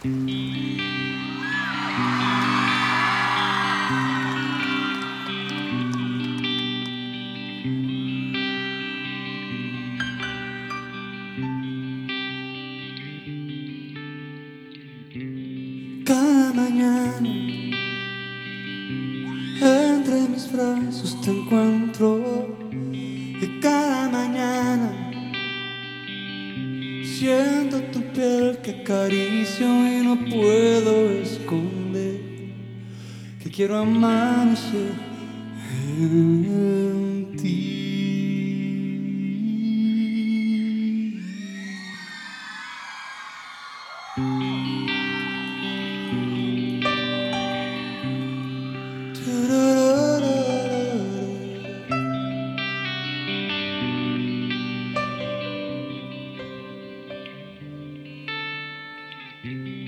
Cada mañana entre mis brazos te encuentro y cada mañana siento tu piel que acaricio y no puedo esconder que quiero amanecer en ti.